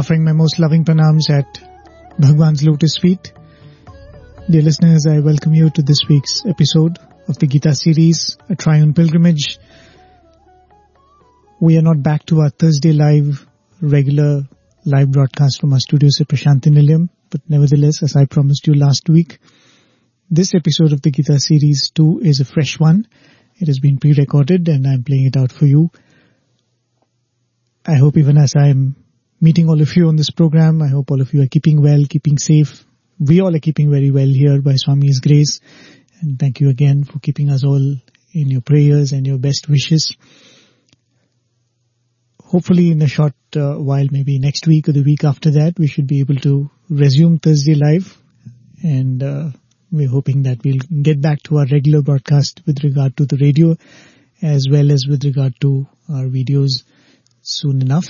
offering my most loving pranams at Bhagwan's lotus feet. Dear listeners, I welcome you to this week's episode of the Gita series, A Triune Pilgrimage. We are not back to our Thursday regular live broadcast from our studios at Prashanthi Nilayam, but nevertheless, as I promised you last week, this episode of the Gita series too is a fresh one. It has been pre-recorded and I'm playing it out for you. I hope even as I'm meeting all of you on this program, I hope all of you are keeping well, keeping safe. We all are keeping very well here by Swami's grace. And thank you again for keeping us all in your prayers and your best wishes. Hopefully in a short while, maybe next week or the week after that, we should be able to resume Thursday live. And we're hoping that we'll get back to our regular broadcast with regard to the radio as well as with regard to our videos soon enough.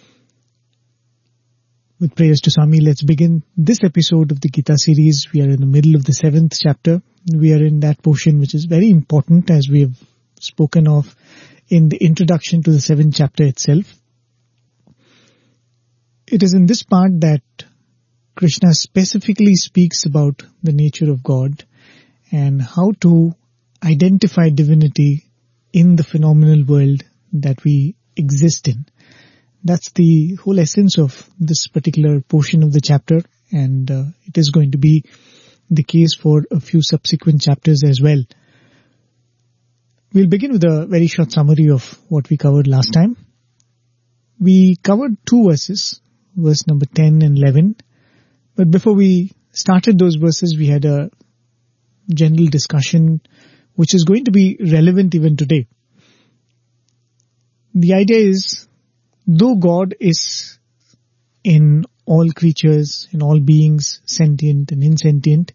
With prayers to Swami, let's begin this episode of the Gita series. We are in the middle of the 7th chapter. We are in that portion which is very important, as we have spoken of in the introduction to the 7th chapter itself. It is in this part that Krishna specifically speaks about the nature of God and how to identify divinity in the phenomenal world that we exist in. That's the whole essence of this particular portion of the chapter, and it is going to be the case for a few subsequent chapters as well. We'll begin with a very short summary of what we covered last time. We covered 2 verses, verse number 10 and 11. But before we started those verses, we had a general discussion which is going to be relevant even today. The idea is, though God is in all creatures, in all beings, sentient and insentient,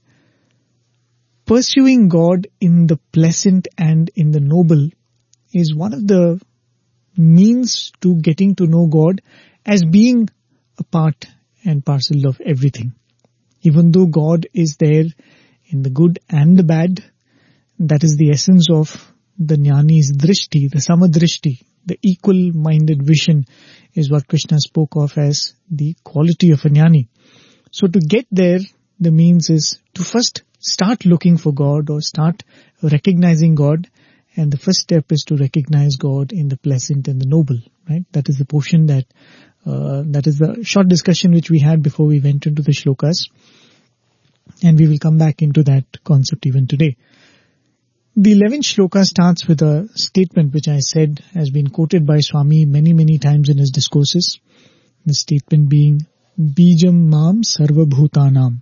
pursuing God in the pleasant and in the noble is one of the means to getting to know God as being a part and parcel of everything. Even though God is there in the good and the bad, that is the essence of the Jnani's drishti, the samadrishti, the equal-minded vision is what Krishna spoke of as the quality of a Jnani. So to get there, the means is to first start looking for God or start recognizing God. And the first step is to recognize God in the pleasant and the noble, right? That is the portion that is the short discussion which we had before we went into the shlokas. And we will come back into that concept even today. The 11th shloka starts with a statement which I said has been quoted by Swami many, many times in his discourses. The statement being, Bijam mam sarva bhutanam.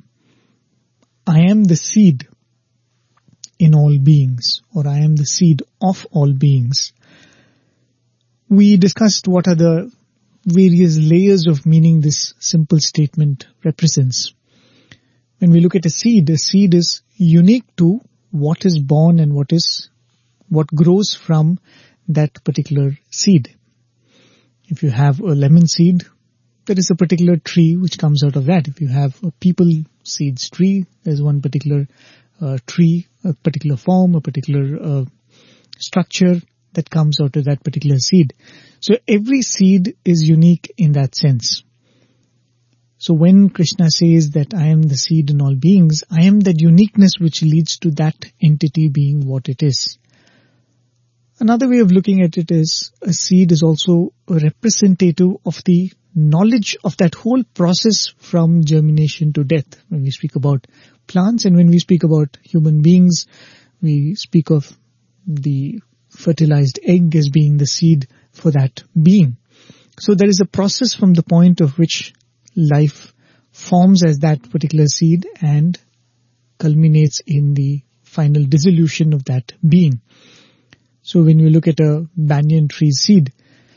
I am the seed in all beings, or I am the seed of all beings. We discussed what are the various layers of meaning this simple statement represents. When we look at a seed is unique to what is born and what grows from that particular seed. If you have a lemon seed, there is a particular tree which comes out of that. If you have a people seeds tree, there's one particular tree, a particular form, a particular structure that comes out of that particular seed. So every seed is unique in that sense. So when Krishna says that I am the seed in all beings, I am that uniqueness which leads to that entity being what it is. Another way of looking at it is a seed is also a representative of the knowledge of that whole process from germination to death. When we speak about plants and when we speak about human beings, we speak of the fertilized egg as being the seed for that being. So there is a process from the point of which life forms as that particular seed and culminates in the final dissolution of that being. So when we look at a banyan tree seed,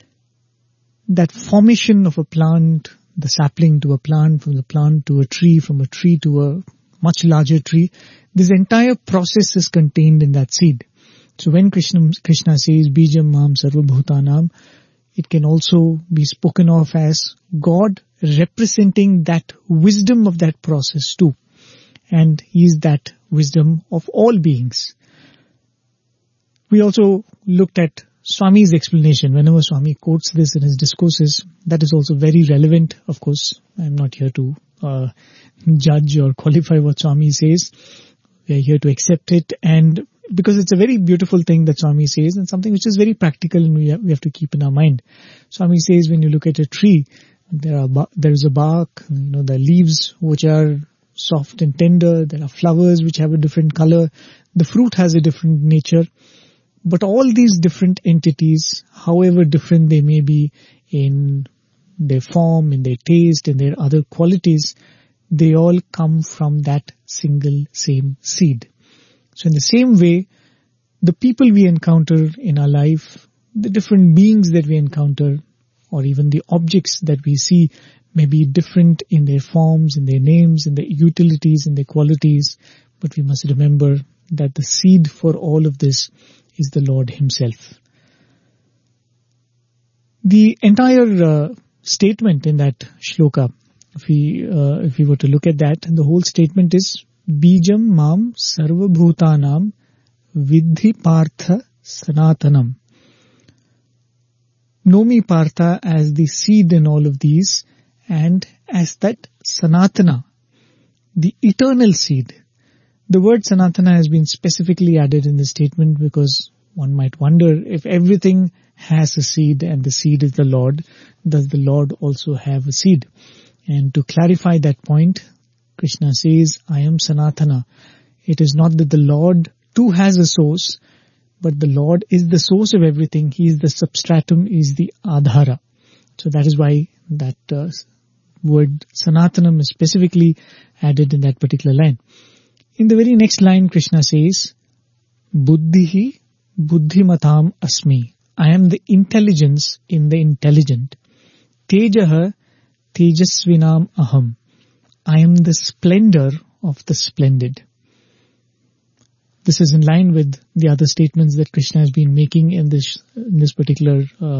that formation of a plant, the sapling to a plant, from the plant to a tree, from a tree to a much larger tree, this entire process is contained in that seed. So when Krishna says, Bijam mam sarva bhutanam, it can also be spoken of as God representing that wisdom of that process too. And He is that wisdom of all beings. We also looked at Swami's explanation, whenever Swami quotes this in his discourses, that is also very relevant. Of course, I'm not here to judge or qualify what Swami says. We are here to accept it, and because it's a very beautiful thing that Swami says, and something which is very practical and we have to keep in our mind. Swami says when you look at a tree, there is a bark, the leaves which are soft and tender, there are flowers which have a different color, the fruit has a different nature. But all these different entities, however different they may be in their form, in their taste, in their other qualities, they all come from that single same seed. So in the same way, the people we encounter in our life, the different beings that we encounter, or even the objects that we see may be different in their forms, in their names, in their utilities, in their qualities. But we must remember that the seed for all of this is the Lord Himself. The entire statement in that shloka, if we were to look at that, the whole statement is Bijam Mam Sarva Bhutanam Vidhi Partha Sanatanam. Know me, Partha, as the seed in all of these, and as that Sanatana, the eternal seed. The word Sanatana has been specifically added in the statement because one might wonder, if everything has a seed and the seed is the Lord, does the Lord also have a seed? And to clarify that point, Krishna says, I am Sanatana. It is not that the Lord too has a source, but the Lord is the source of everything. He is the substratum, is the adhara. So that is why that word Sanatanam is specifically added in that particular line. In the very next line, Krishna says, Buddhihi Buddhimatam Asmi. I am the intelligence in the intelligent. Tejaha Tejasvinam Aham. I am the splendor of the splendid. This is in line with the other statements that Krishna has been making in this particular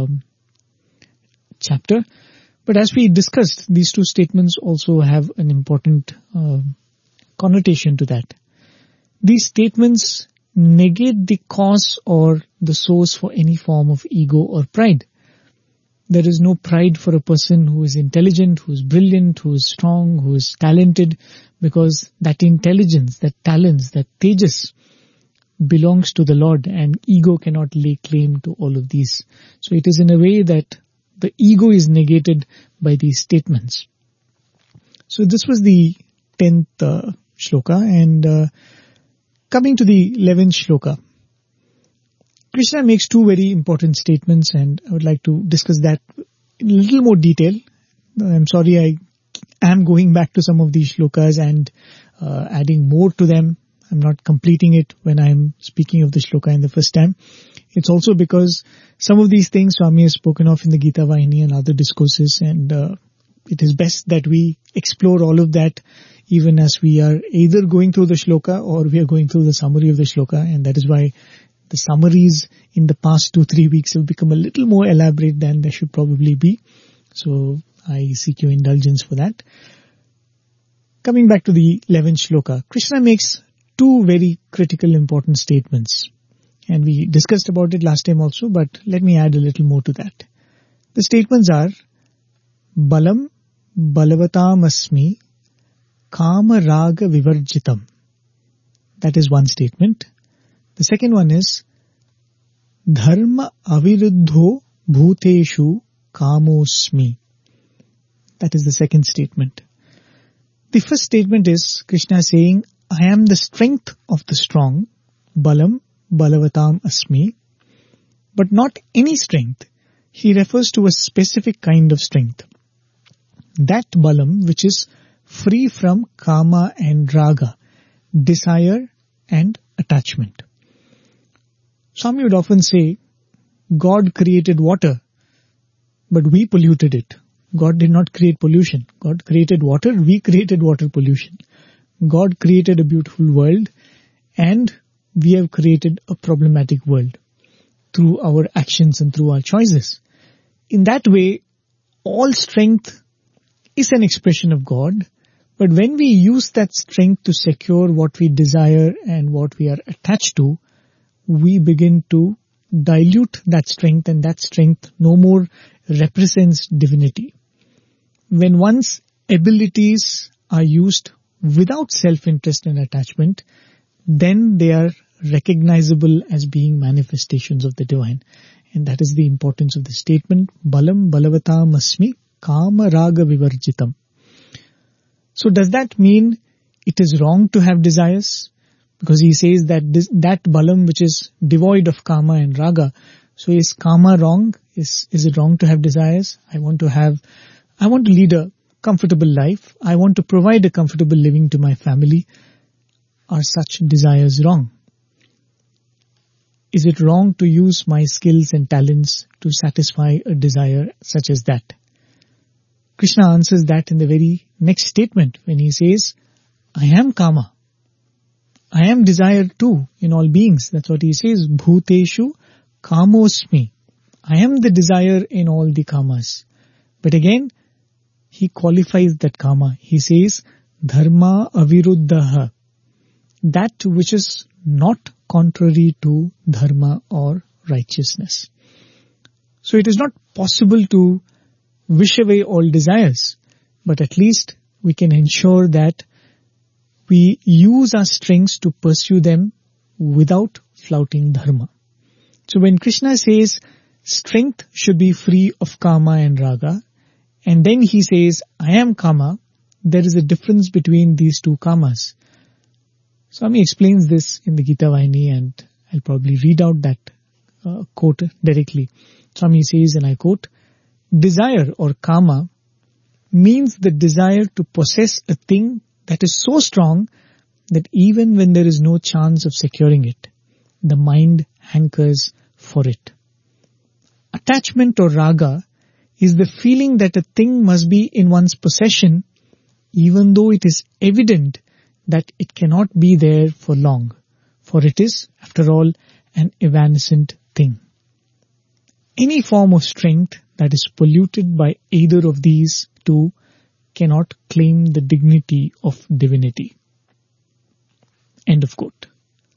chapter. But as we discussed, these two statements also have an important connotation to that. These statements negate the cause or the source for any form of ego or pride. There is no pride for a person who is intelligent, who is brilliant, who is strong, who is talented, because that intelligence, that talents, that tejas belongs to the Lord, and ego cannot lay claim to all of these. So it is in a way that the ego is negated by these statements. So this was the 10th shloka, and coming to the 11th shloka, Krishna makes two very important statements, and I would like to discuss that in a little more detail. I'm sorry, I am going back to some of these shlokas and adding more to them. I'm not completing it when I'm speaking of the shloka in the first time. It's also because some of these things Swami has spoken of in the Gita Vahini and other discourses, and it is best that we explore all of that even as we are either going through the shloka or we are going through the summary of the shloka, and that is why the summaries in the past 2-3 weeks have become a little more elaborate than they should probably be. So I seek your indulgence for that. Coming back to the 11th shloka, Krishna makes two very critical important statements. And we discussed about it last time also, but let me add a little more to that. The statements are, Balam Balavatam Asmi Kama Raga Vivarjitam. That is one statement. The second one is, Dharma Aviruddho Bhuteshu Kamosmi. That is the second statement. The first statement is Krishna saying, I am the strength of the strong, Balam Balavatam Asmi, but not any strength. He refers to a specific kind of strength. That Balam which is free from Kama and Raga, desire and attachment. Swami would often say, God created water, but we polluted it. God did not create pollution. God created water, we created water pollution. God created a beautiful world, and we have created a problematic world through our actions and through our choices. In that way, all strength is an expression of God, but when we use that strength to secure what we desire and what we are attached to, we begin to dilute that strength, and that strength no more represents divinity. When one's abilities are used without self-interest and attachment, then they are recognizable as being manifestations of the divine. And that is the importance of the statement, Balam Balavatam Asmi Kama Raga Vivarjitam. So does that mean it is wrong to have desires? Because he says that that Balam which is devoid of Kama and Raga, so is Kama wrong? Is it wrong to have desires? I want to lead a comfortable life. I want to provide a comfortable living to my family. Are such desires wrong? Is it wrong to use my skills and talents to satisfy a desire such as that? Krishna answers that in the very next statement when he says, I am Kama. I am desire too in all beings. That's what he says, Bhuteshu Kamosmi. I am the desire in all the Kamas. But again, he qualifies that Kama. He says, Dharma Aviruddhaha. That which is not contrary to Dharma or righteousness. So it is not possible to wish away all desires, but at least we can ensure that we use our strengths to pursue them without flouting Dharma. So when Krishna says strength should be free of Kama and Raga, and then he says, I am Kama, there is a difference between these two Kamas. Swami explains this in the Gita Vahini, and I'll probably read out that quote directly. Swami says, and I quote, desire or Kama means the desire to possess a thing that is so strong that even when there is no chance of securing it, the mind hankers for it. Attachment or Raga is the feeling that a thing must be in one's possession even though it is evident that it cannot be there for long, for it is, after all, an evanescent thing. Any form of strength that is polluted by either of these two cannot claim the dignity of divinity. End of quote.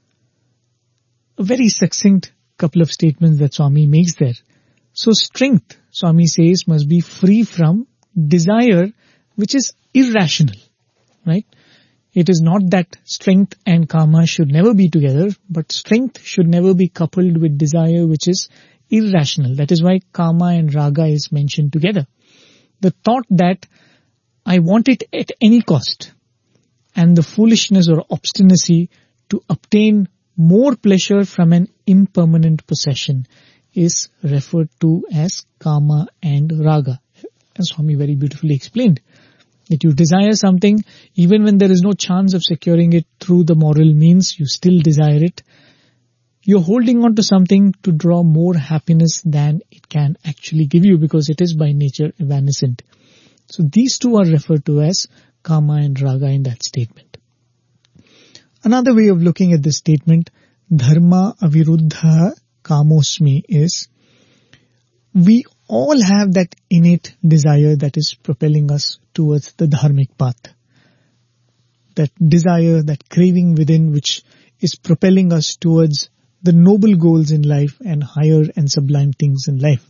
A very succinct couple of statements that Swami makes there. So strength, Swami says, must be free from desire which is irrational, right? It is not that strength and Kama should never be together, but strength should never be coupled with desire which is irrational. That is why Kama and Raga is mentioned together. The thought that I want it at any cost, and the foolishness or obstinacy to obtain more pleasure from an impermanent possession is referred to as Kama and Raga. As Swami very beautifully explained, that you desire something, even when there is no chance of securing it through the moral means, you still desire it. You're holding on to something to draw more happiness than it can actually give you, because it is by nature evanescent. So these two are referred to as Kama and Raga in that statement. Another way of looking at this statement, Dharma Aviruddha Kamosmi, is we all have that innate desire that is propelling us towards the dharmic path. That desire, that craving within, which is propelling us towards the noble goals in life and higher and sublime things in life.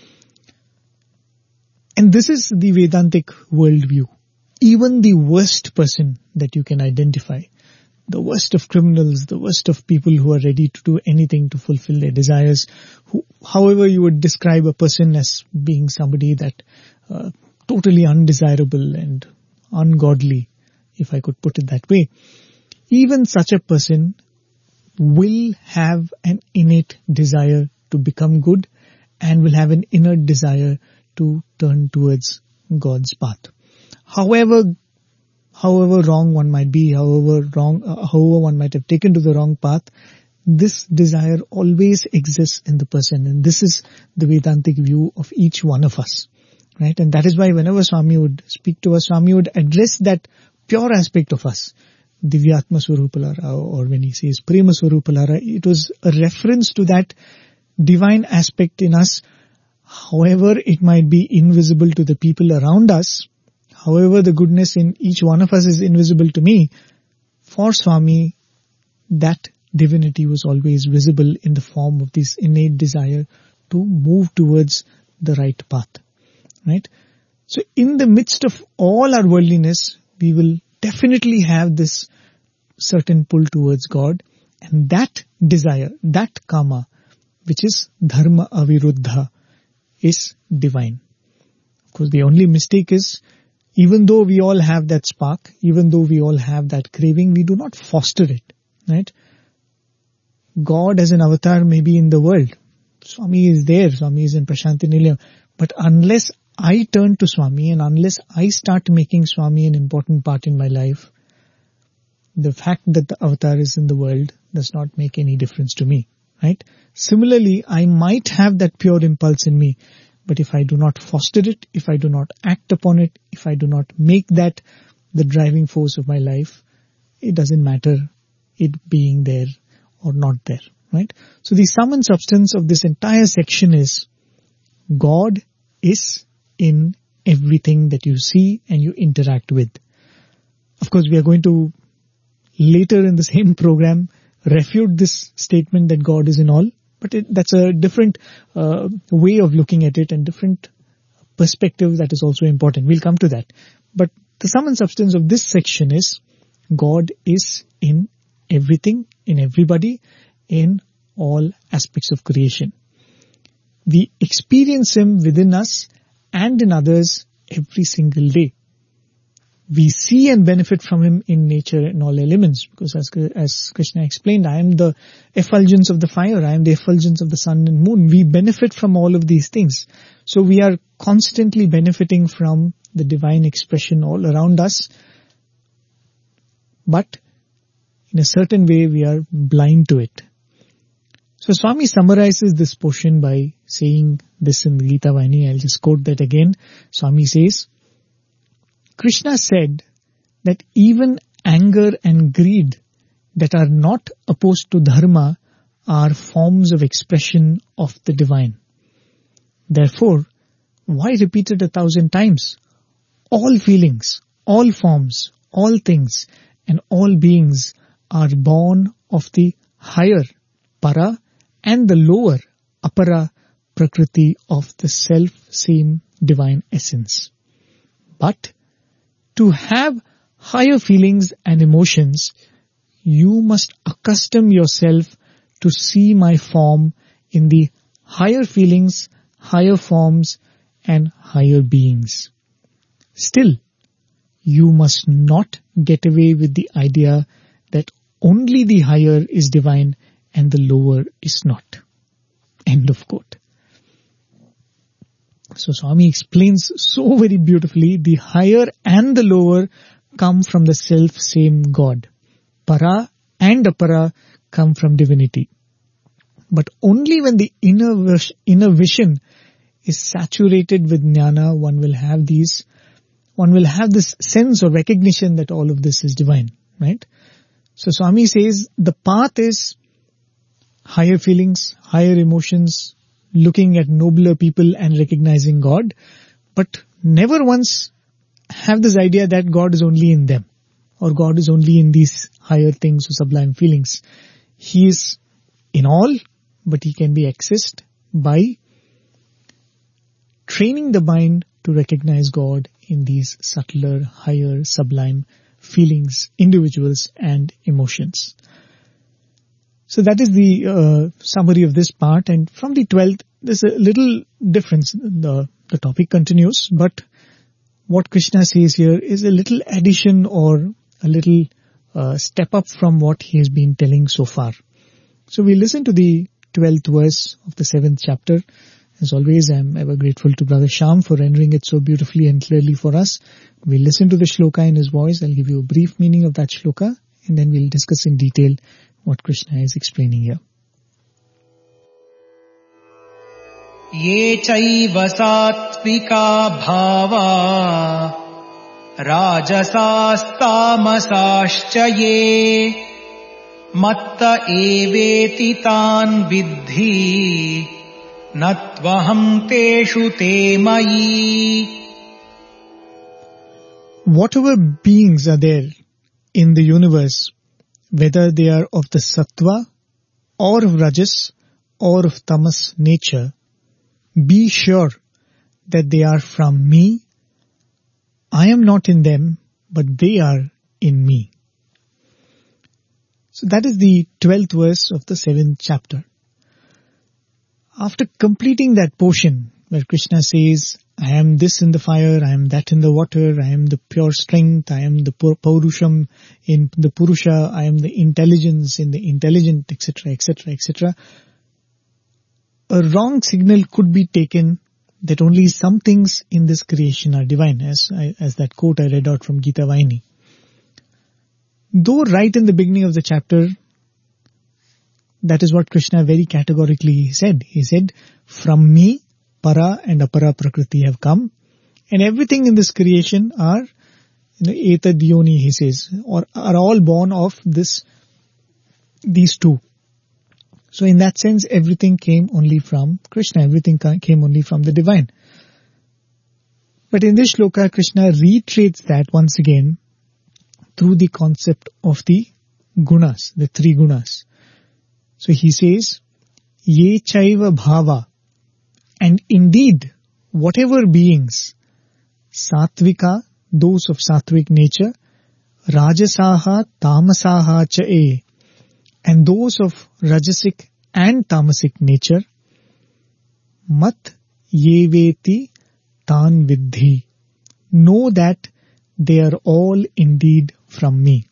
And this is the Vedantic worldview. Even the worst person that you can identify, the worst of criminals, the worst of people who are ready to do anything to fulfill their desires, however you would describe a person as being somebody that totally undesirable and ungodly, if I could put it that way, even such a person will have an innate desire to become good and will have an inner desire to turn towards God's path. However wrong one might be, however one might have taken to the wrong path, this desire always exists in the person, and this is the Vedantic view of each one of us, right? And that is why whenever Swami would speak to us, Swami would address that pure aspect of us, Divyatma Swarupalara, or when he says Prema Swarupalara, it was a reference to that divine aspect in us. However it might be invisible to the people around us, however the goodness in each one of us is invisible to me, for Swami, that divinity was always visible in the form of this innate desire to move towards the right path. Right? So in the midst of all our worldliness, we will definitely have this certain pull towards God, and that desire, that kama, which is dharma aviruddha, is divine. Of course, the only mistake is, even though we all have that spark, even though we all have that craving, we do not foster it. Right? God as an avatar may be in the world. Swami is there, Swami is in Prashanti Nilayam. But unless I turn to Swami and unless I start making Swami an important part in my life, the fact that the avatar is in the world does not make any difference to me. Right? Similarly, I might have that pure impulse in me, but if I do not foster it, if I do not act upon it, if I do not make that the driving force of my life, it doesn't matter it being there or not there. Right? So the sum and substance of this entire section is God is in everything that you see and you interact with. Of course, we are going to later in the same program refute this statement that God is in all, but that's a different way of looking at it and different perspective that is also important. We'll come to that. But the sum and substance of this section is God is in everything, in everybody, in all aspects of creation. We experience Him within us and in others every single day. We see and benefit from Him in nature in all elements, because as Krishna explained, I am the effulgence of the fire, I am the effulgence of the sun and moon. We benefit from all of these things. So we are constantly benefiting from the divine expression all around us. But in a certain way, we are blind to it. So Swami summarizes this portion by saying this in Gita Vani. I'll just quote that again. Swami says, Krishna said that even anger and greed that are not opposed to dharma are forms of expression of the divine. Therefore, why repeat it 1,000 times? All feelings, all forms, all things, and all beings are born of the higher, para, and the lower, apara, prakriti of the self-same divine essence. But to have higher feelings and emotions, you must accustom yourself to see my form in the higher feelings, higher forms, and higher beings. Still, you must not get away with the idea that only the higher is divine and the lower is not. End of quote. So Swami explains so very beautifully, the higher and the lower come from the self-same God. Para and apara come from divinity. But only when the inner vision is saturated with jnana, one will have this sense or recognition that all of this is divine. Right? So Swami says the path is higher feelings, higher emotions, looking at nobler people and recognizing God, but never once have this idea that God is only in them or God is only in these higher things or sublime feelings. He is in all, but He can be accessed by training the mind to recognize God in these subtler, higher, sublime feelings, individuals and emotions. So that is the summary of this part, and from the 12th, there's a little difference. The topic continues, but what Krishna says here is a little addition or a little step up from what he has been telling so far. So we listen to the 12th verse of the 7th chapter. As always, I am ever grateful to Brother Shyam for rendering it so beautifully and clearly for us. We'll listen to the shloka in his voice. I'll give you a brief meaning of that shloka, and then we'll discuss in detail what Krishna is explaining here. Ye chaiva sattvika bhava rajasastamasascha ye matta eveti tan vidhi natvaham teshu te mayi. Whatever beings are there in the universe, whether they are of the sattva or of rajas or of tamas nature, be sure that they are from me. I am not in them, but they are in me. So that is the 12th verse of the 7th chapter. After completing that portion where Krishna says, I am this in the fire, I am that in the water, I am the pure strength, I am the Paurusham in the Purusha, I am the intelligence in the intelligent, etc., etc., etc. A wrong signal could be taken that only some things in this creation are divine, as that quote I read out from Gita Vahini. Though right in the beginning of the chapter, that is what Krishna very categorically said. He said, from me, para and apara prakriti have come, and everything in this creation are, etad yoni, he says, or are all born of these two. So in that sense, everything came only from Krishna, everything came only from the divine. But in this shloka, Krishna reiterates that once again through the concept of the gunas, the three gunas. So he says, ye chaiva bhava, and indeed, whatever beings, sattvika, those of sattvic nature, rajasaha, tamasaha cha e, and those of rajasic and tamasic nature, mat yeveti tan vidhi, know that they are all indeed from me.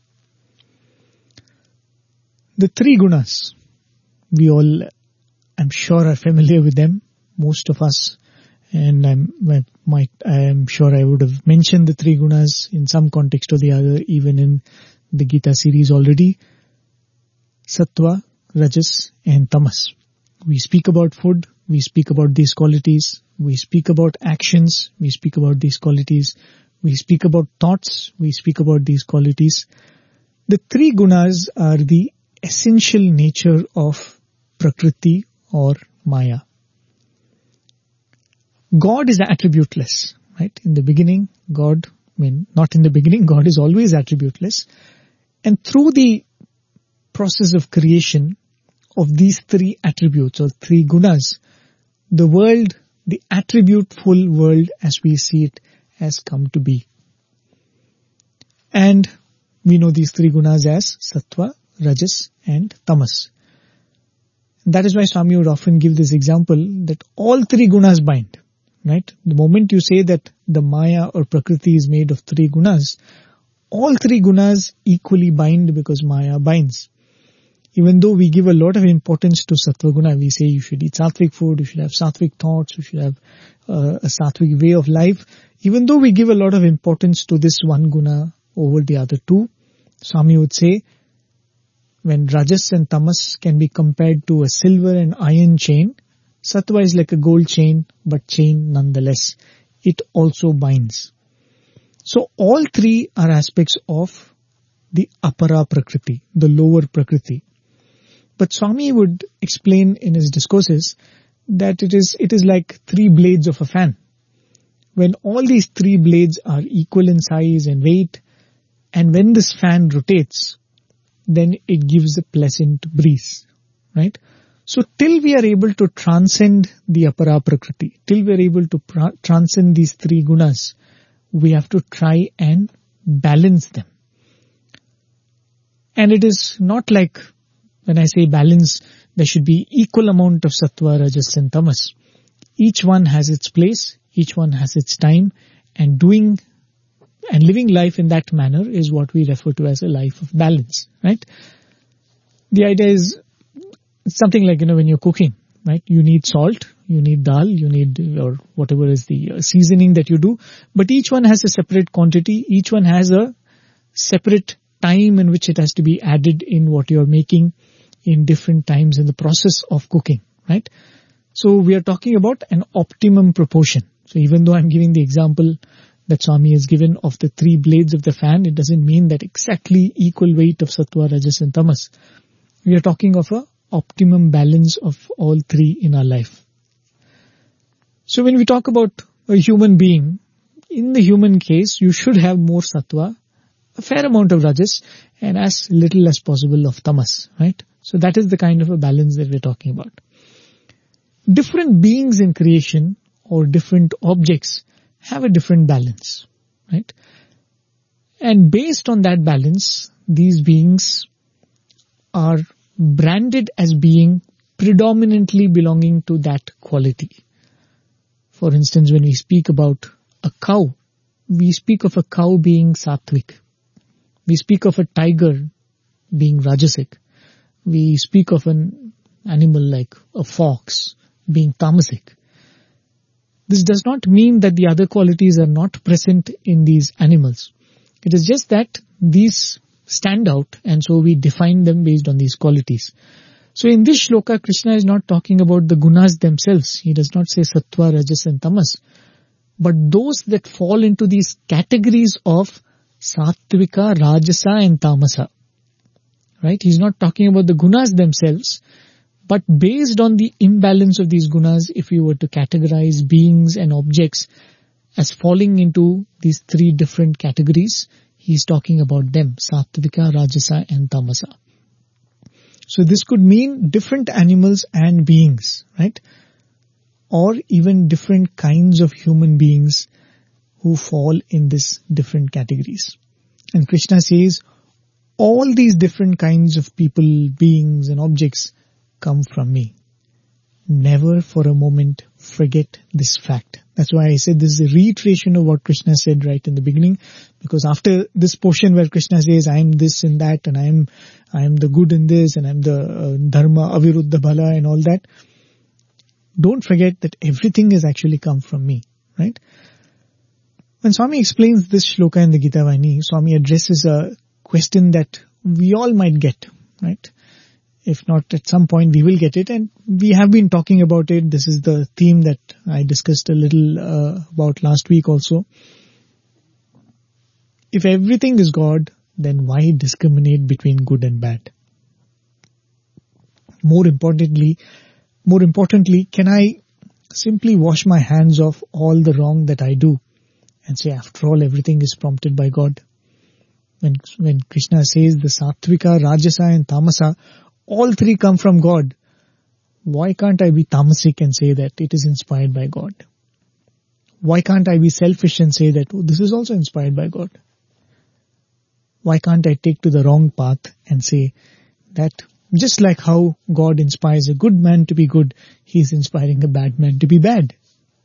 The three gunas, we all, I'm sure, are familiar with them, most of us, and I'm sure I would have mentioned the three gunas in some context or the other, even in the Gita series already. Sattva, Rajas and Tamas. We speak about food, we speak about these qualities, we speak about actions, we speak about these qualities, we speak about thoughts, we speak about these qualities. The three gunas are the essential nature of Prakriti or Maya. God is attributeless, right? In the beginning, God is always attributeless. And through the process of creation of these three attributes or three gunas, the world, the attribute-full world as we see it, has come to be. And we know these three gunas as Sattva, Rajas and Tamas. That is why Swami would often give this example that all three gunas bind, right? The moment you say that the Maya or Prakriti is made of three gunas, all three gunas equally bind because Maya binds. Even though we give a lot of importance to Sattva Guna, we say you should eat sattvic food, you should have sattvic thoughts, you should have a sattvic way of life. Even though we give a lot of importance to this one guna over the other two, Swami would say, when Rajas and Tamas can be compared to a silver and iron chain, Sattva is like a gold chain, but chain nonetheless. It also binds. So all three are aspects of the apara prakriti, the lower prakriti. But Swami would explain in his discourses that it is like three blades of a fan. When all these three blades are equal in size and weight, and when this fan rotates, then it gives a pleasant breeze, right? So till we are able to transcend the apara prakriti, till we are able to transcend these three gunas, we have to try and balance them. And it is not like, when I say balance, there should be equal amount of sattva, rajas and tamas. Each one has its place, each one has its time, and doing and living life in that manner is what we refer to as a life of balance, right? The idea is something like, when you're cooking, right? You need salt, you need dal, you need, or whatever is the seasoning that you do, but each one has a separate quantity, each one has a separate time in which it has to be added in what you're making in different times in the process of cooking, right? So we are talking about an optimum proportion. So even though I'm giving the example that Swami has given of the three blades of the fan, it doesn't mean that exactly equal weight of sattva, rajas and tamas. We are talking of a optimum balance of all three in our life. So when we talk about a human being, in the human case, you should have more sattva, a fair amount of rajas, and as little as possible of tamas, right? So that is the kind of a balance that we're talking about. Different beings in creation or different objects have a different balance, right? And based on that balance, these beings are branded as being predominantly belonging to that quality. For instance, when we speak about a cow, we speak of a cow being sattvic. We speak of a tiger being rajasic. We speak of an animal like a fox being tamasic. This does not mean that the other qualities are not present in these animals. It is just that these stand out, and so we define them based on these qualities. So in this shloka, Krishna is not talking about the gunas themselves. He does not say sattva, rajas and tamas. But those that fall into these categories of sattvika, rajasa and tamasa. Right? He's not talking about the gunas themselves, but based on the imbalance of these gunas, if you were to categorize beings and objects as falling into these three different categories, he's talking about them, sattvika, rajasa and tamasa. So this could mean different animals and beings, right? Or even different kinds of human beings who fall in these different categories. And Krishna says, all these different kinds of people, beings and objects come from me. Never for a moment forget this fact. That's why I said this is a reiteration of what Krishna said right in the beginning. Because after this portion where Krishna says, I am this and that, and I am the good in this, and I am the dharma, aviruddha bhala and all that. Don't forget that everything has actually come from me, right? When Swami explains this shloka in the Gita Vani, Swami addresses a question that we all might get, right? If not at some point we will get it, and we have been talking about it. This is the theme that I discussed a little about last week also. If everything is God, then why discriminate between good and bad? More importantly, can I simply wash my hands of all the wrong that I do and say, after all, everything is prompted by God? When Krishna says the sattvika, rajasa and tamasa, all three come from God, why can't I be tamasic and say that it is inspired by God? Why can't I be selfish and say that this is also inspired by God? Why can't I take to the wrong path and say that just like how God inspires a good man to be good, He is inspiring a bad man to be bad?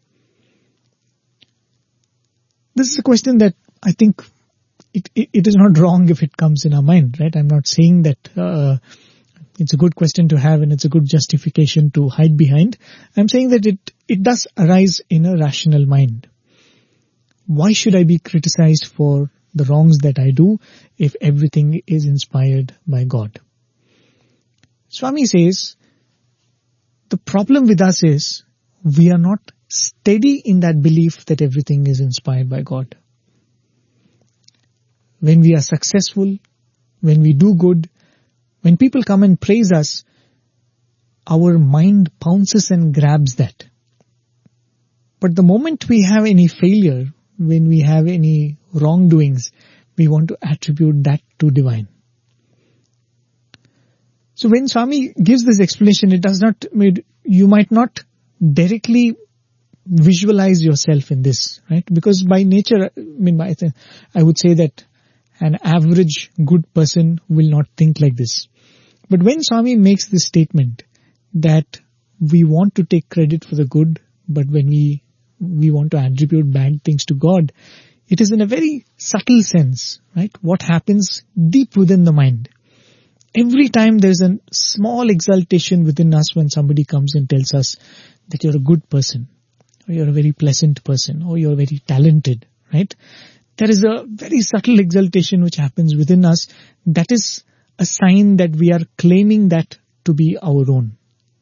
This is a question that I think it is not wrong if it comes in our mind, right? I'm not saying that it's a good question to have and it's a good justification to hide behind. I'm saying that it does arise in a rational mind. Why should I be criticized for the wrongs that I do if everything is inspired by God? Swami says, the problem with us is we are not steady in that belief that everything is inspired by God. When we are successful, when we do good, when people come and praise us, our mind pounces and grabs that. But the moment we have any failure, when we have any wrongdoings, we want to attribute that to divine. So when Swami gives this explanation, you might not directly visualize yourself in this, right? Because by nature, I would say that an average good person will not think like this. But when Swami makes this statement that we want to take credit for the good, but when we want to attribute bad things to God, it is in a very subtle sense, right? What happens deep within the mind. Every time there's a small exaltation within us when somebody comes and tells us that you're a good person, or you're a very pleasant person, or you're very talented, right? There is a very subtle exaltation which happens within us. That is a sign that we are claiming that to be our own.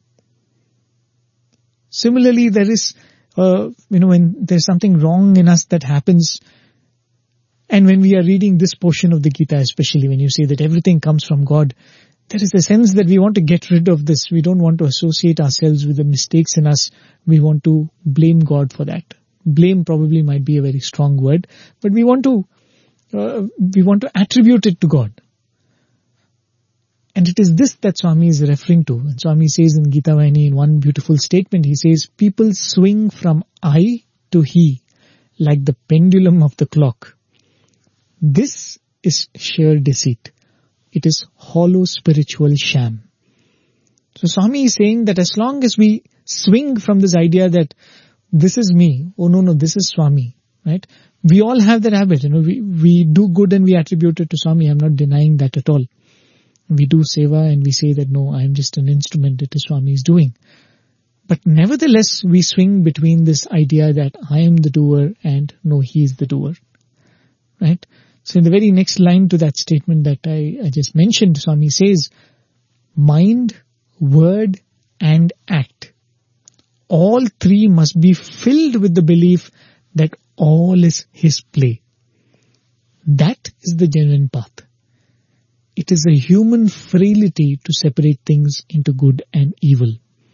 Similarly, there is, when there's something wrong in us that happens, and when we are reading this portion of the Gita, especially when you say that everything comes from God, there is a sense that we want to get rid of this. We don't want to associate ourselves with the mistakes in us. We want to blame God for that. Blame probably might be a very strong word, but we want to attribute it to God. And it is this that Swami is referring to. And Swami says in Gita Vahini, in one beautiful statement, he says, people swing from I to he like the pendulum of the clock. This is sheer deceit. It is hollow spiritual sham. So Swami is saying that as long as we swing from this idea that this is me, oh no, this is Swami, right? We all have that habit, we do good and we attribute it to Swami. I'm not denying that at all. We do seva and we say that no, I'm just an instrument, it is Swami's doing. But nevertheless, we swing between this idea that I am the doer and no, he is the doer, right? So in the very next line to that statement that I just mentioned, Swami says, mind, word and act. All three must be filled with the belief that all is his play. That is the genuine path. It is a human frailty to separate things into good and evil.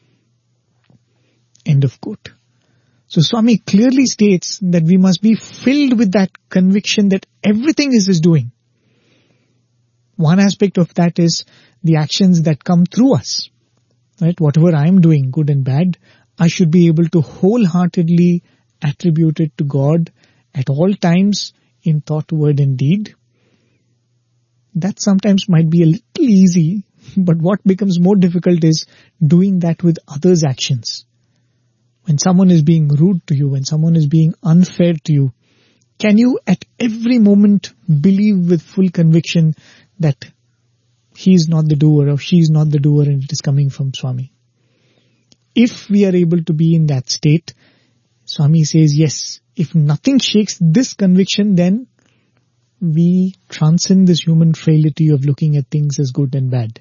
End of quote. So Swami clearly states that we must be filled with that conviction that everything is his doing. One aspect of that is the actions that come through us. Right? Whatever I am doing, good and bad, I should be able to wholeheartedly attribute it to God at all times in thought, word and deed. That sometimes might be a little easy, but what becomes more difficult is doing that with others' actions. When someone is being rude to you, when someone is being unfair to you, can you at every moment believe with full conviction that he is not the doer or she is not the doer and it is coming from Swami? If we are able to be in that state, Swami says yes, if nothing shakes this conviction, then we transcend this human frailty of looking at things as good and bad.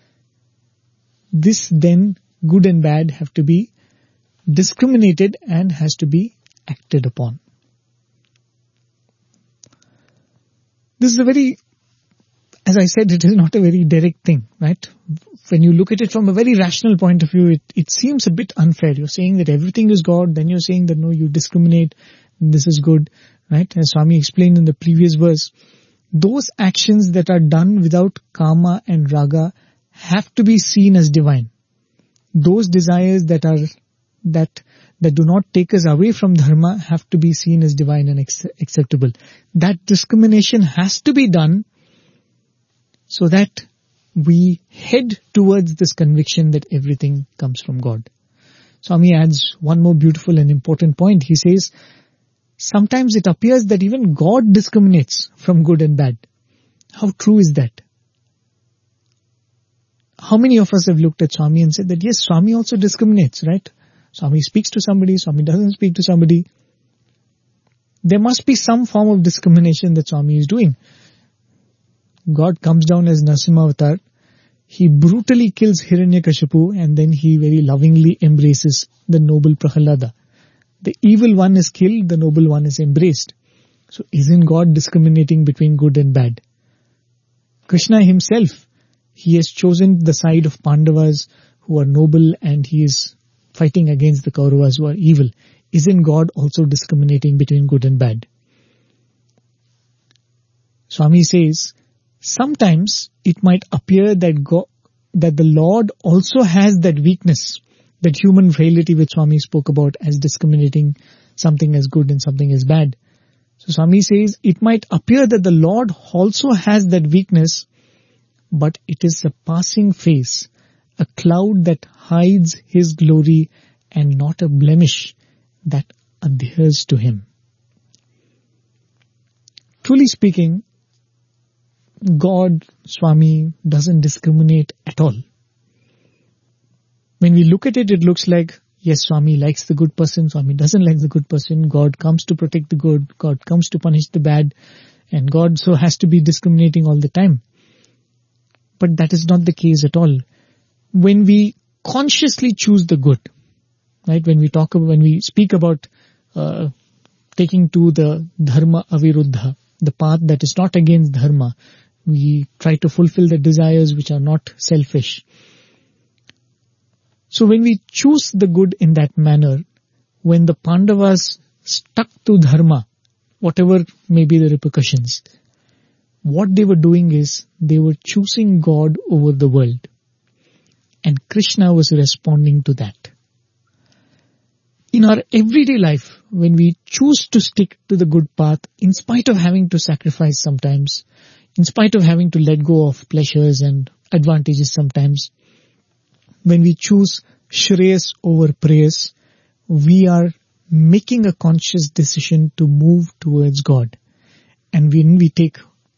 This then, good and bad, have to be discriminated and has to be acted upon. This is a very, as I said, it is not a very direct thing, right? When you look at it from a very rational point of view, it seems a bit unfair. You're saying that everything is God, then you're saying that no, you discriminate, this is good, right? As Swami explained in the previous verse, those actions that are done without kama and raga have to be seen as divine. Those desires that do not take us away from dharma have to be seen as divine and acceptable. That discrimination has to be done so that we head towards this conviction that everything comes from God. Swami adds one more beautiful and important point. He says, sometimes it appears that even God discriminates from good and bad. How true is that? How many of us have looked at Swami and said that yes, Swami also discriminates, right? Swami speaks to somebody, Swami doesn't speak to somebody. There must be some form of discrimination that Swami is doing. God comes down as Narasimha Avatar. He brutally kills Hiranyakashipu and then he very lovingly embraces the noble Prahalada. The evil one is killed, the noble one is embraced. So isn't God discriminating between good and bad? Krishna himself, he has chosen the side of Pandavas who are noble and he is fighting against the Kauravas who are evil. Isn't God also discriminating between good and bad? Swami says, sometimes it might appear that the Lord also has that weakness, that human frailty which Swami spoke about as discriminating something as good and something as bad. So Swami says, it might appear that the Lord also has that weakness, but it is a passing phase, a cloud that hides his glory and not a blemish that adheres to him. Truly speaking, God, Swami, doesn't discriminate at all. When we look at it, it looks like, yes, Swami likes the good person, Swami doesn't like the good person, God comes to protect the good, God comes to punish the bad, and God so has to be discriminating all the time. But that is not the case at all. When we consciously choose the good, right? When we speak about taking to the dharma aviruddha, the path that is not against dharma, we try to fulfill the desires which are not selfish. So when we choose the good in that manner, when the Pandavas stuck to dharma, whatever may be the repercussions, what they were doing is they were choosing God over the world. And Krishna was responding to that. In our everyday life, when we choose to stick to the good path, in spite of having to sacrifice sometimes, in spite of having to let go of pleasures and advantages sometimes, when we choose Shreyas over Preyas, we are making a conscious decision to move towards God. And when we take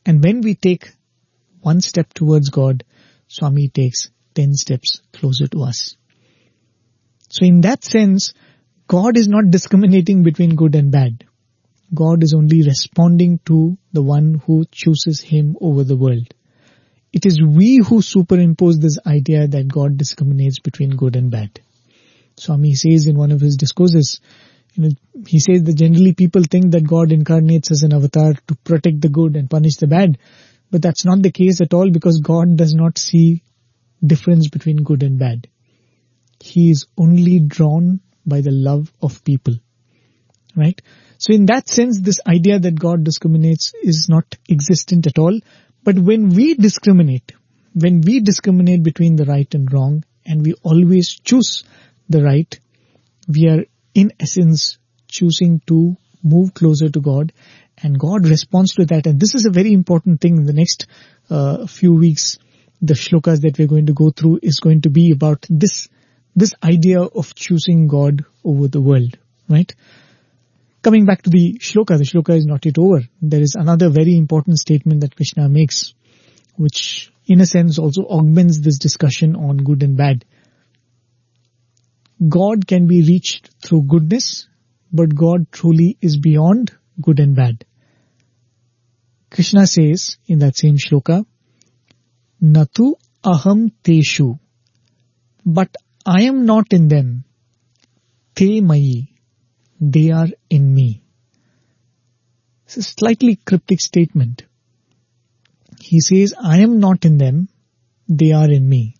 one step towards God, Swami takes 10 steps closer to us. So in that sense, God is not discriminating between good and bad. God is only responding to the one who chooses him over the world. It is we who superimpose this idea that God discriminates between good and bad. Swami says in one of his discourses, he says that generally people think that God incarnates as an avatar to protect the good and punish the bad. But that's not the case at all, because God does not see difference between good and bad. He is only drawn by the love of people. Right? So in that sense, this idea that God discriminates is not existent at all. But when we discriminate between the right and wrong, and we always choose the right, we are in essence choosing to move closer to God, and God responds to that. And this is a very important thing. In the next few weeks, the shlokas that we're going to go through is going to be about this idea of choosing God over the world, right? Coming back to the shloka is not yet over. There is another very important statement that Krishna makes, which in a sense also augments this discussion on good and bad. God can be reached through goodness, but God truly is beyond good and bad. Krishna says in that same shloka, Natu aham teshu, but I am not in them. Te mayi, they are in me. It's a slightly cryptic statement. He says, I am not in them, they are in me.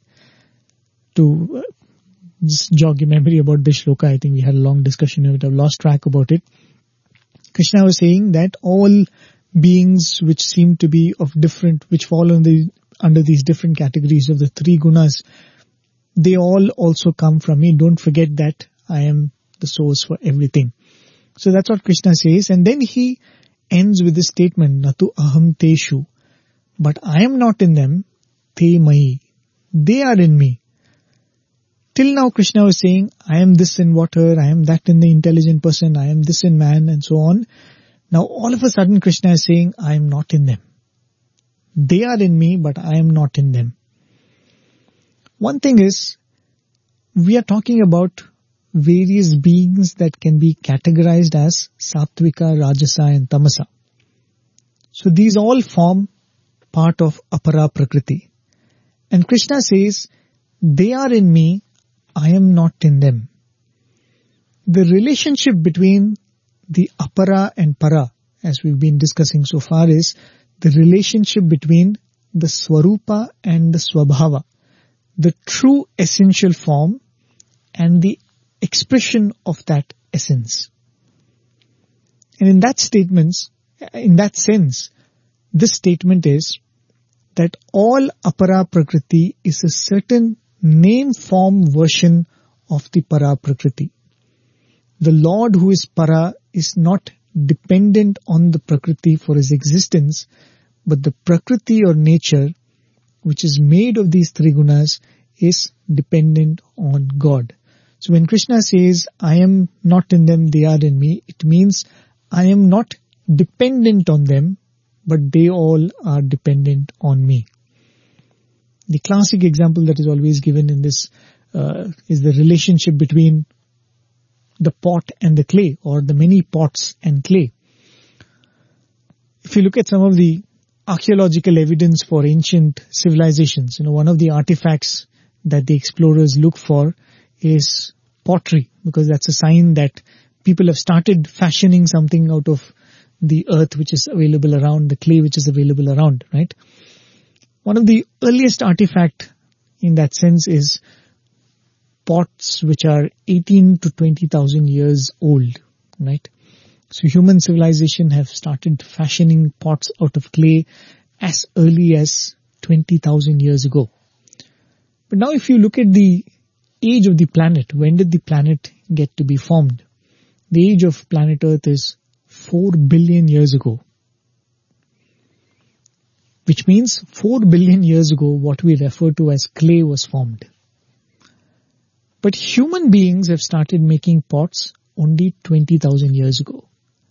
To just jog your memory about this shloka, I think we had a long discussion, I've lost track about it. Krishna was saying that all beings which seem to be which fall under these different categories of the three gunas, they all also come from me. Don't forget that I am the source for everything. So that's what Krishna says. And then he ends with this statement, Natu aham teshu, but I am not in them, te mayi, they are in me. Till now Krishna was saying, I am this in water, I am that in the intelligent person, I am this in man, and so on. Now all of a sudden Krishna is saying, I am not in them. They are in me, but I am not in them. One thing is, we are talking about various beings that can be categorized as Sattvika, Rajasa and Tamasa. So these all form part of Apara Prakriti. And Krishna says, they are in me, I am not in them. The relationship between the Apara and Para, as we've been discussing so far, is the relationship between the Swarupa and the Swabhava, the true essential form and the expression of that essence. And in that sense, this statement is that all Apara Prakriti is a certain name-form version of the Para Prakriti. The Lord who is Para is not dependent on the Prakriti for his existence, but the Prakriti or nature, which is made of these three gunas, is dependent on God. So when Krishna says, I am not in them, they are in me, it means I am not dependent on them, but they all are dependent on me. The classic example that is always given in this is the relationship between the pot and the clay, or the many pots and clay. If you look at some of the archaeological evidence for ancient civilizations, one of the artifacts that the explorers look for is pottery, because that's a sign that people have started fashioning something out of the earth which is available around, the clay which is available around, right? One of the earliest artifact in that sense is pots which are 18 to 20,000 years old, right? So human civilization have started fashioning pots out of clay, as early as 20,000 years ago. But now if you look at the age of the planet, when did the planet get to be formed? The age of planet Earth is 4 billion years ago. Which means 4 billion years ago, what we refer to as clay was formed. But human beings have started making pots only 20,000 years ago.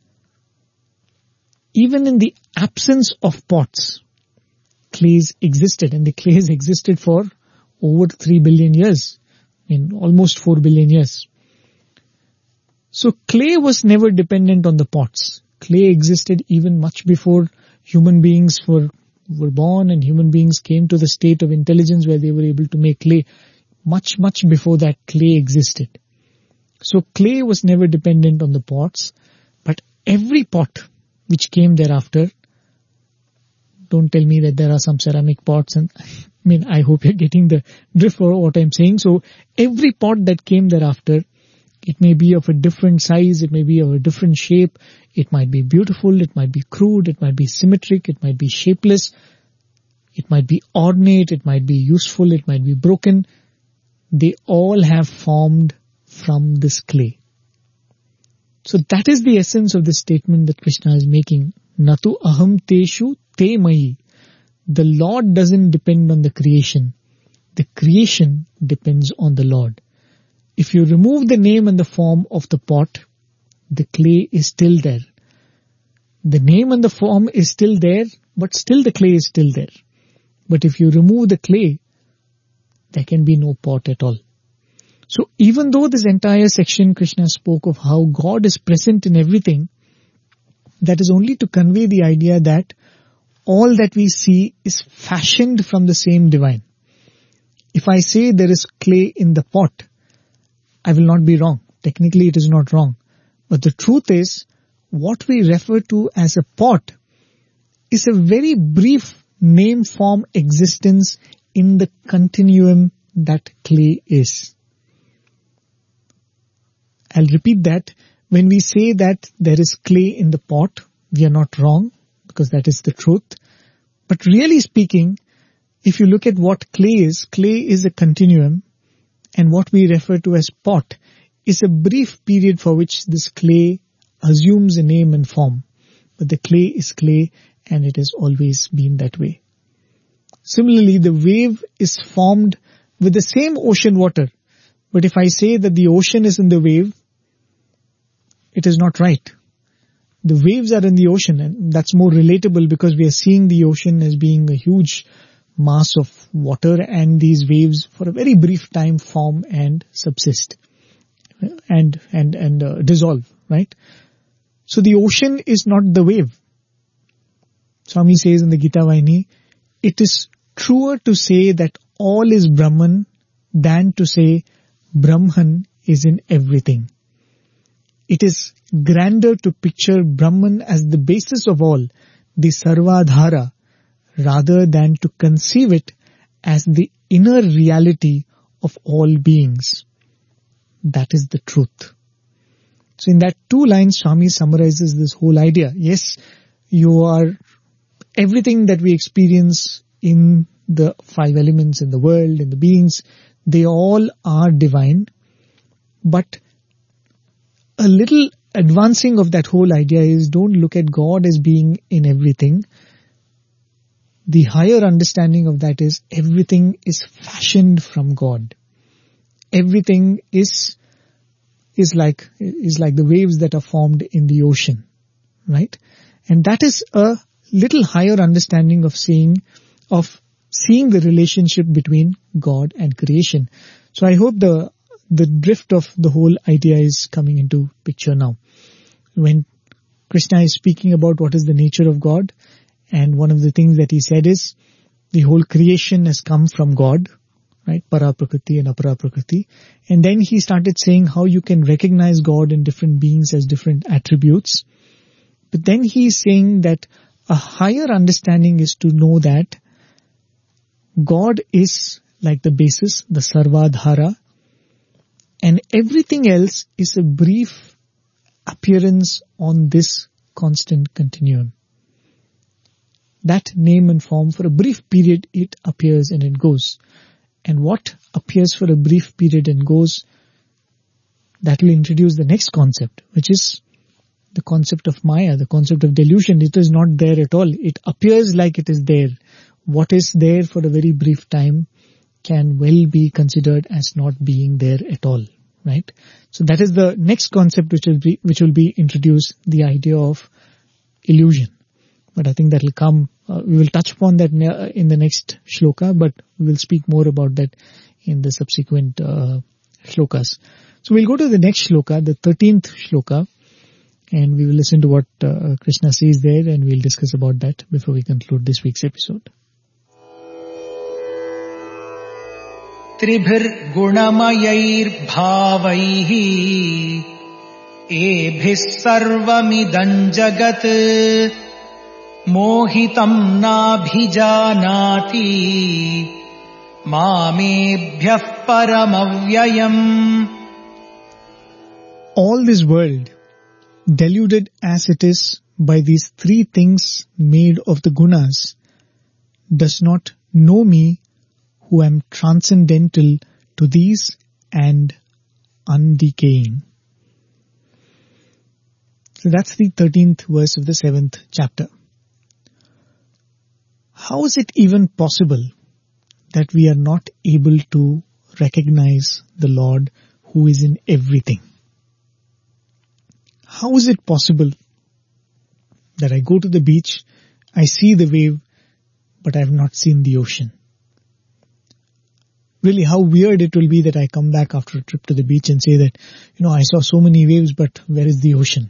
Even in the absence of pots, clays existed, and the clays existed for over 3 billion years, almost 4 billion years. So clay was never dependent on the pots. Clay existed even much before human beings were born and human beings came to the state of intelligence where they were able to make clay. Much before that, clay existed. So clay was never dependent on the pots, but every pot which came thereafter, don't tell me that there are some ceramic pots, and I hope you're getting the drift of what I'm saying. So every pot that came thereafter, it may be of a different size, it may be of a different shape, it might be beautiful, it might be crude, it might be symmetric, it might be shapeless, it might be ornate, it might be useful, it might be broken. They all have formed from this clay. So that is the essence of the statement that Krishna is making. Natu aham teshu te mayi. The Lord doesn't depend on the creation. The creation depends on the Lord. If you remove the name and the form of the pot, the clay is still there. The name and the form is still there, but still the clay is still there. But if you remove the clay, there can be no pot at all. So even though this entire section Krishna spoke of how God is present in everything, that is only to convey the idea that all that we see is fashioned from the same divine. If I say there is clay in the pot, I will not be wrong. Technically it is not wrong. But the truth is, what we refer to as a pot is a very brief name-form existence in the continuum that clay is. I'll repeat that. When we say that there is clay in the pot, we are not wrong, because that is the truth. But really speaking, if you look at what clay is a continuum, and what we refer to as pot is a brief period for which this clay assumes a name and form. But the clay is clay, and it has always been that way. Similarly, the wave is formed with the same ocean water. But if I say that the ocean is in the wave, it is not right. The waves are in the ocean, and that's more relatable because we are seeing the ocean as being a huge mass of water, and these waves for a very brief time form and subsist and dissolve, right? So the ocean is not the wave. Swami says in the Gita Vahini, it is truer to say that all is Brahman than to say Brahman is in everything. It is grander to picture Brahman as the basis of all, the Sarvadhara, rather than to conceive it as the inner reality of all beings. That is the truth. So in that 2 lines, Swami summarizes this whole idea. Yes, you are everything that we experience in the 5 elements, in the world, in the beings, they all are divine. But a little advancing of that whole idea is, don't look at God as being in everything. The higher understanding of that is everything is fashioned from God. Everything is like the waves that are formed in the ocean, right? And that is a little higher understanding of seeing the relationship between God and creation. So I hope the drift of the whole idea is coming into picture now. When Krishna is speaking about what is the nature of God, and one of the things that he said is the whole creation has come from God, right? Para Prakriti and Apara Prakriti. And then he started saying how you can recognize God in different beings as different attributes. But then he is saying that a higher understanding is to know that God is like the basis, the Sarvadhara, and everything else is a brief appearance on this constant continuum. that name and form, for a brief period it appears and it goes. And what appears for a brief period and goes, that will introduce the next concept, which is the concept of Maya, the concept of delusion. It is not there at all. It appears like it is there. What is there for a very brief time can well be considered as not being there at all, right? So that is the next concept which will be introduced, the idea of illusion. But I think that will come, we will touch upon that in the next shloka, but we will speak more about that in the subsequent shlokas. So we'll go to the next shloka, the 13th shloka, and we will listen to what Krishna says there, and we'll discuss about that before we conclude this week's episode. त्रिभिर्गुणमयैर्भावैः एभिः सर्वमिदं जगत् मोहितं नाभिजानाति मामेभ्यः परमव्ययम्. All this world, deluded as it is by these three things made of the gunas, does not know me, who am transcendental to these and undecaying. So that's the 13th verse of the 7th chapter. How is it even possible that we are not able to recognize the Lord who is in everything? How is it possible that I go to the beach, I see the wave, but I have not seen the ocean? Really, how weird it will be that I come back after a trip to the beach and say that, I saw so many waves, but where is the ocean?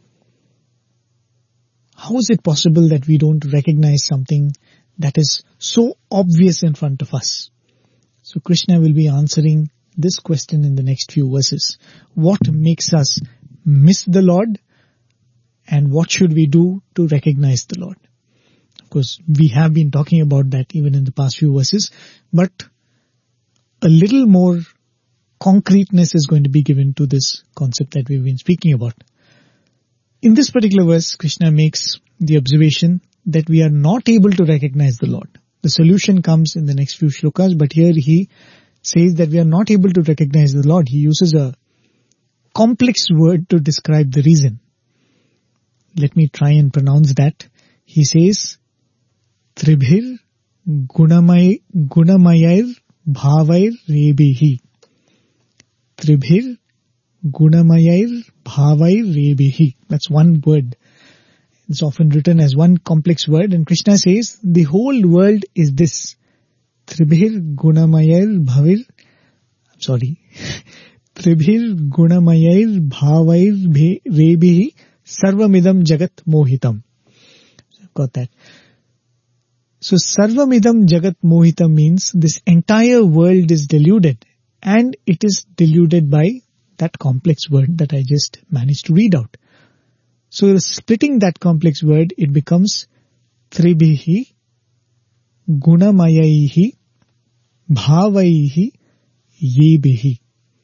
How is it possible that we don't recognize something that is so obvious in front of us? So Krishna will be answering this question in the next few verses. What makes us miss the Lord, and what should we do to recognize the Lord? Of course, we have been talking about that even in the past few verses, but a little more concreteness is going to be given to this concept that we've been speaking about. In this particular verse, Krishna makes the observation that we are not able to recognize the Lord. The solution comes in the next few shlokas, but here he says that we are not able to recognize the Lord. He uses a complex word to describe the reason. Let me try and pronounce that. He says, Tribhir Gunamayir Bhavair Rebihi. Tribhir Gunamayir Bhavair Rebihi. That's one word. It's often written as one complex word, and Krishna says the whole world is this. Tribhir Gunamayir Bhavair. I'm sorry. Tribhir Gunamayir Bhavair Rebihi Sarvamidam Jagat Mohitam. Got that. So Sarvamidam Jagat Mohitam means this entire world is deluded, and it is deluded by that complex word that I just managed to read out. So splitting that complex word, it becomes Tribhihi Gunamayaihi Bhavaihi Yebihi.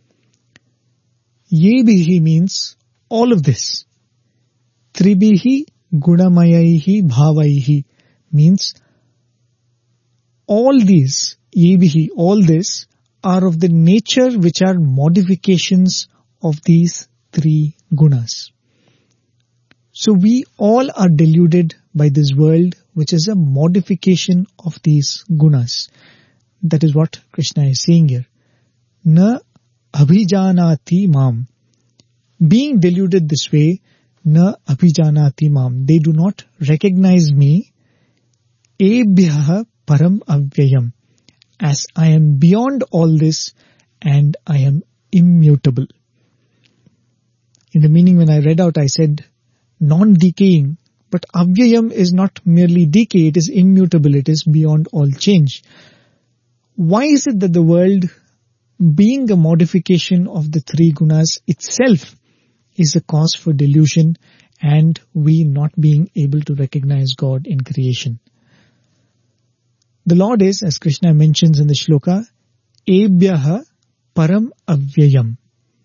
Yebihi means all of this. Tribhihi Gunamayaihi Bhavaihi means all these, Yebihi, all this are of the nature which are modifications of these three gunas. So we all are deluded by this world, which is a modification of these gunas. That is what Krishna is saying here. Na abhijanati mam. Being deluded this way, na abhijanati mam. They do not recognize me. Ebhyaha param avyayam. As I am beyond all this and I am immutable. In the meaning when I read out, I said non-decaying, but avyayam is not merely decay, it is immutable, it is beyond all change. Why is it that the world, being a modification of the three gunas itself, is a cause for delusion and we not being able to recognize God in creation? The Lord is, as Krishna mentions in the shloka, Ebhyaha param avyayam.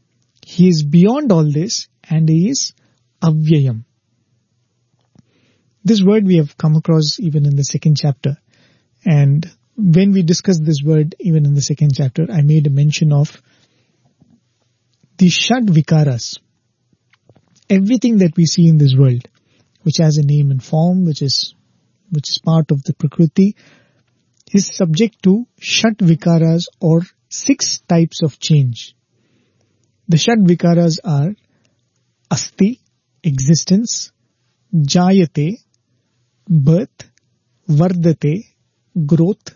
He is beyond all this and he is avyayam. This word we have come across even in the second chapter. And when we discussed this word even in the second chapter, I made a mention of the Shad Vikaras. Everything that we see in this world, which has a name and form, which is part of the Prakriti, is subject to Shad Vikaras, or 6 types of change. The Shad Vikaras are Asti, existence; Jayate, birth; Vardate, growth;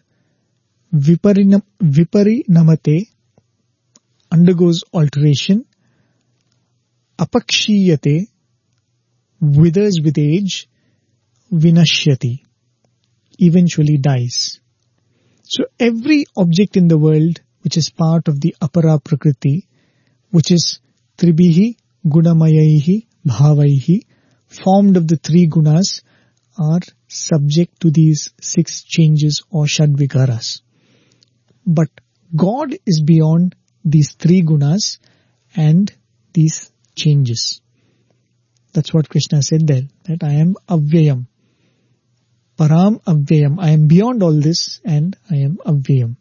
Viparinamate, undergoes alteration; Apakshiyate, withers with age; Vinashyati, eventually dies. So every object in the world which is part of the Apara Prakriti, which is Tribihi Gunamayahi Bhavaihi, formed of the 3 gunas, are subject to these 6 changes or Shadvikaras. But God is beyond these 3 gunas and these changes. That's what Krishna said there, that I am Avyayam. Param Avyayam. I am beyond all this and I am Avyayam.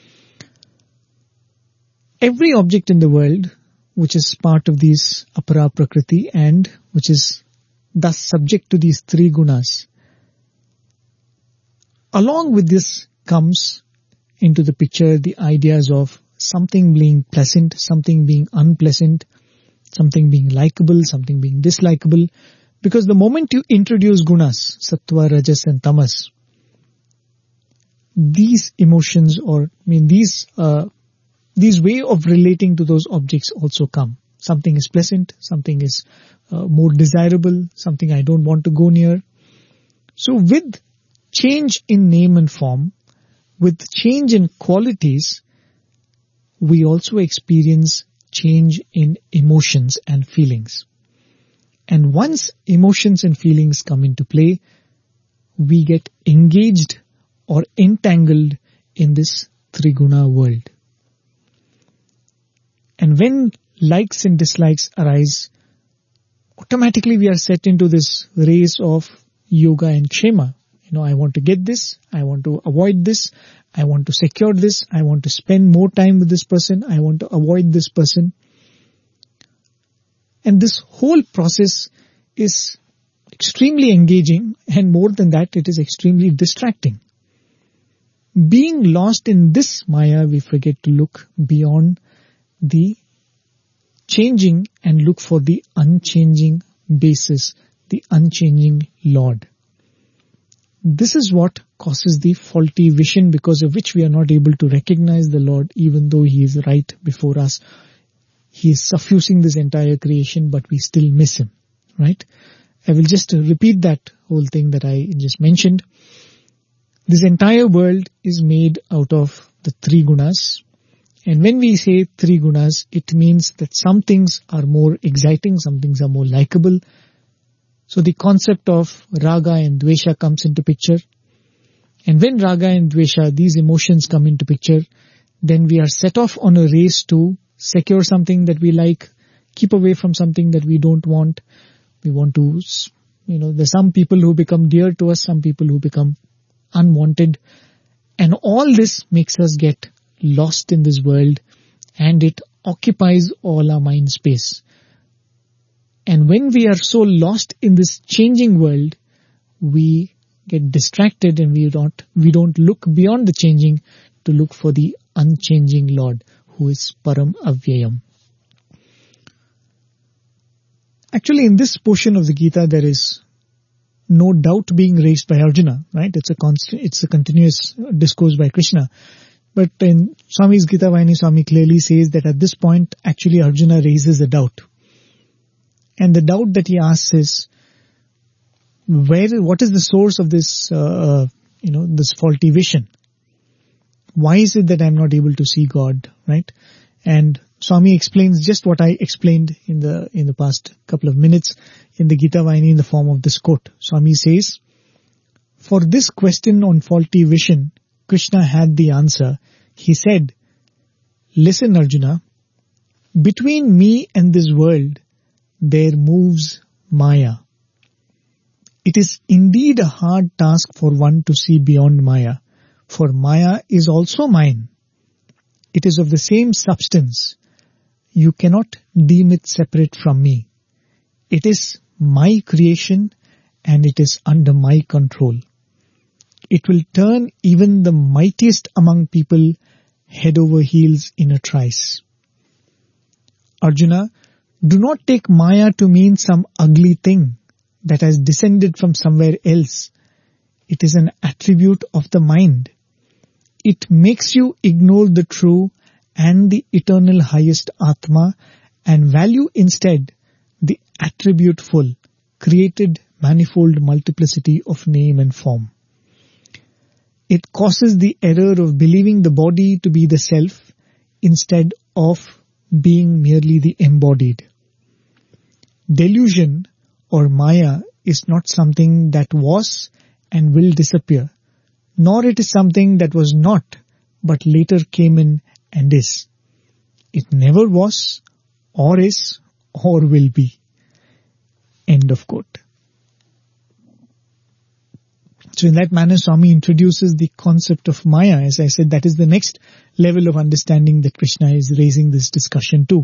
Every object in the world which is part of these Apara Prakriti and which is thus subject to these 3 gunas, along with this comes into the picture the ideas of something being pleasant, something being unpleasant, something being likable, something being dislikable. Because the moment you introduce gunas, sattva, rajas and tamas, these emotions these way of relating to those objects also come. Something is pleasant, something is more desirable, something I don't want to go near. So with change in name and form, with change in qualities, we also experience change in emotions and feelings. And once emotions and feelings come into play, we get engaged or entangled in this Triguna world. And when likes and dislikes arise, automatically we are set into this race of yoga and kshema. I want to get this, I want to avoid this, I want to secure this, I want to spend more time with this person, I want to avoid this person. And this whole process is extremely engaging, and more than that, it is extremely distracting. Being lost in this Maya, we forget to look beyond the changing and look for the unchanging basis, the unchanging Lord. This is what causes the faulty vision, because of which we are not able to recognize the Lord even though He is right before us. He is suffusing this entire creation, but we still miss Him, right? I will just repeat that whole thing that I just mentioned. This entire world is made out of the 3 gunas. And when we say 3 gunas, it means that some things are more exciting, some things are more likable. So the concept of raga and dvesha comes into picture. And when raga and dvesha, these emotions come into picture, then we are set off on a race to secure something that we like, keep away from something that we don't want. We want to, there's some people who become dear to us, some people who become unwanted. And all this makes us get lost in this world, and it occupies all our mind space. And when we are so lost in this changing world, we get distracted and we don't look beyond the changing to look for the unchanging Lord, who is Param Avyayam. Actually, in this portion of the Gita, there is no doubt being raised by Arjuna, right? It's a continuous discourse by Krishna. But in Swami's Gita Vayani, Swami clearly says that at this point, actually Arjuna raises a doubt. And the doubt that he asks is, what is the source of this, this faulty vision? Why is it that I'm not able to see God, right? And Swami explains just what I explained in the past couple of minutes in the Gita Vayani in the form of this quote. Swami says, for this question on faulty vision, Krishna had the answer. He said, listen Arjuna, between me and this world, there moves Maya. It is indeed a hard task for one to see beyond Maya, for Maya is also mine. It is of the same substance. You cannot deem it separate from me. It is my creation and it is under my control. It will turn even the mightiest among people head over heels in a trice. Arjuna, do not take Maya to mean some ugly thing that has descended from somewhere else. It is an attribute of the mind. It makes you ignore the true and the eternal highest Atma and value instead the attributeful, created manifold multiplicity of name and form. It causes the error of believing the body to be the self instead of being merely the embodied. Delusion or Maya is not something that was and will disappear, nor it is something that was not but later came in and is. It never was, or is, or will be. End of quote. So in that manner, Swami introduces the concept of Maya. As I said, that is the next level of understanding that Krishna is raising this discussion to.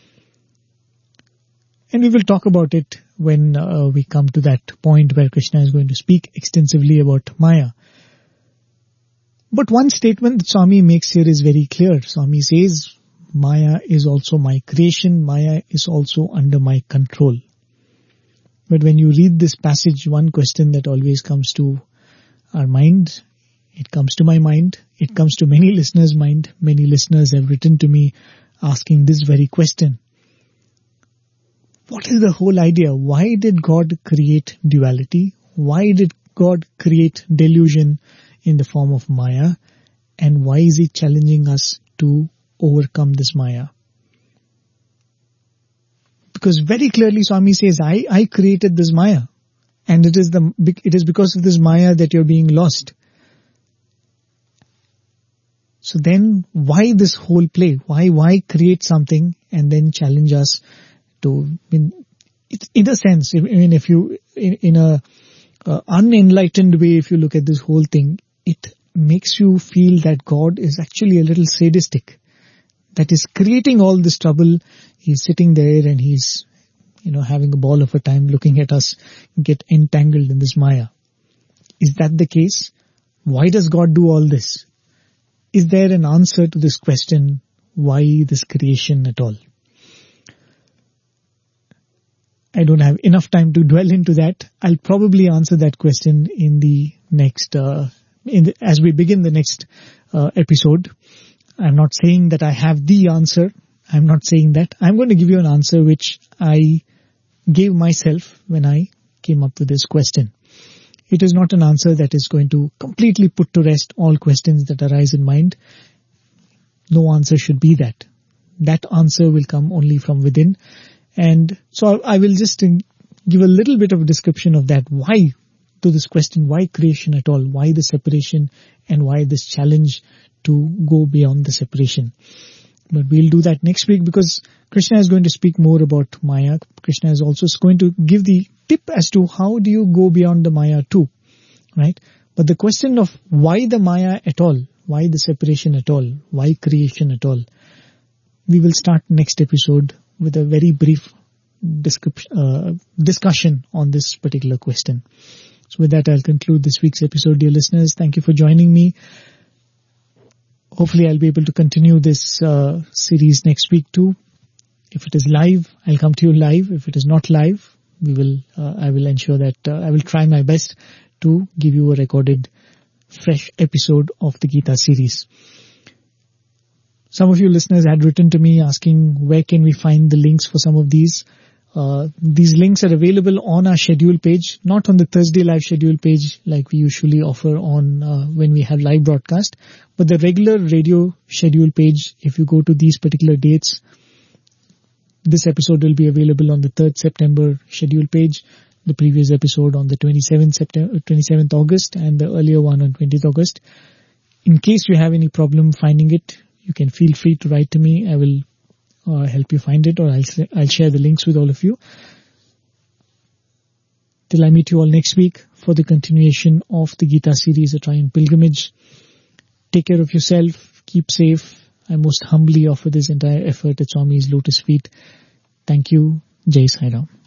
And we will talk about it when we come to that point where Krishna is going to speak extensively about Maya. But one statement that Swami makes here is very clear. Swami says, Maya is also my creation. Maya is also under my control. But when you read this passage, one question that always comes to our mind, it comes to my mind, it comes to many listeners' mind. Many listeners have written to me asking this very question. What is the whole idea? Why did God create duality? Why did God create delusion in the form of Maya? And why is He challenging us to overcome this Maya? Because very clearly Swami says, I created this Maya. And it is because of this Maya that you're being lost. So then why this whole play? Why create something and then challenge us to, in a sense, if you, in a unenlightened way, if you look at this whole thing, it makes you feel that God is actually a little sadistic. That is creating all this trouble. He's sitting there and he's, having a ball of a time looking at us get entangled in this Maya. Is that the case? Why does God do all this? Is there an answer to this question? Why this creation at all? I don't have enough time to dwell into that. I'll probably answer that question in the next, as we begin the next episode. I'm not saying that I have the answer. I'm not saying that. I'm going to give you an answer which I gave myself when I came up with this question. It is not an answer that is going to completely put to rest all questions that arise in mind. No answer should be that. That answer will come only from within. And so I will just give a little bit of a description of that. Why to this question? Why creation at all? Why the separation? And why this challenge to go beyond the separation? But we'll do that next week because Krishna is going to speak more about Maya. Krishna is also going to give the tip as to how do you go beyond the Maya too, right? But the question of why the Maya at all, why the separation at all, why creation at all, we will start next episode with a very brief discussion on this particular question. So with that, I'll conclude this week's episode, dear listeners. Thank you for joining me. Hopefully I'll be able to continue this series next week too. If it is live, I'll come to you live. If it is not live, I will ensure that I will try my best to give you a recorded, fresh episode of the Gita series. Some of you listeners had written to me asking where can we find the links for some of these. These links are available on our schedule page, not on the Thursday live schedule page like we usually offer on when we have live broadcast, but the regular radio schedule page. If you go to these particular dates, this episode will be available on the 3rd September schedule page, the previous episode on the 27th August, and the earlier one on 20th August. In case you have any problem finding it, you can feel free to write to me. I will help you find it, or I'll share the links with all of you. Till I meet you all next week for the continuation of the Gita series, A Triune Pilgrimage. Take care of yourself, keep safe. I most humbly offer this entire effort at Swami's lotus feet. Thank you. Jai Sai Ram.